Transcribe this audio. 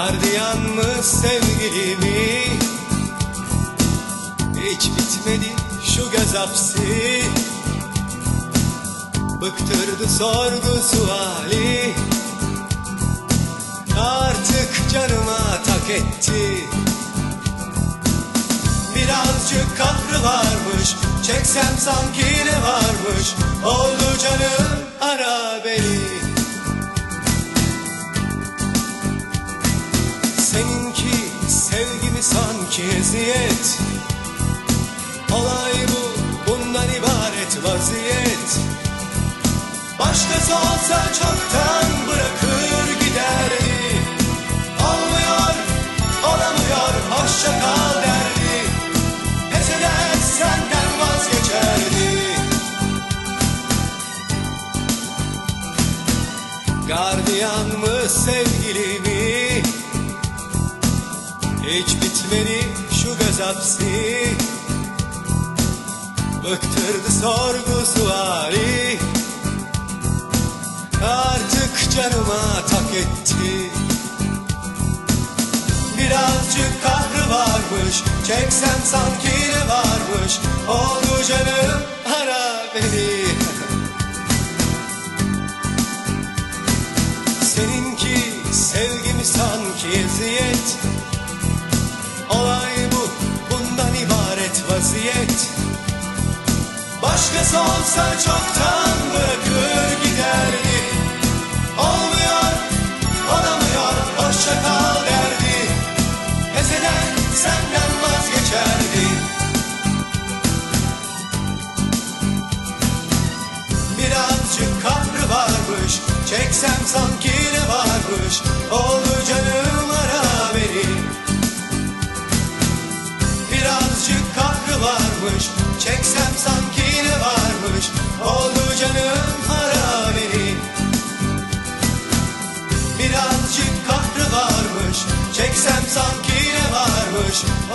Gardiyan mı sevgilimi? Hiç bitmedi şu göz hapsi, bıktırdı sorgu suali. Artık canıma tak etti. Birazcık kahrı varmış, çeksem sanki ne varmış. Oldu canım, ara beni. Seninki sevgimi sanki eziyet. Olay bu, bundan ibaret vaziyet. Başkası olsa çoktan bırakır giderdi. Olmuyor, olamıyor, hoşça kal derdi. Pes eder, senden vazgeçerdi. Gardiyan mı sevgilimi? Hiç bitmedi şu göz hapsi, bıktırdı sorgu suali. Artık canıma tak etti. Birazcık kahrı varmış, çeksem sanki ne varmış. Oldu canım, ara beni. Seninki sevgimi sanki eziyet. Olay bu, bundan ibaret vaziyet. Başkası olsa çoktan bırakır giderdi. Olmuyor, olamıyor, hoşça kal derdi. Pes eder, senden vazgeçerdi. Birazcık kahrı varmış, çeksem sanki ne varmış. Oldu canım, ara beni. Birazcık kahrı varmış, çeksem sanki ne varmış. Oldu canım, ara beni. Birazcık kahrı varmış, çeksem sanki ne varmış.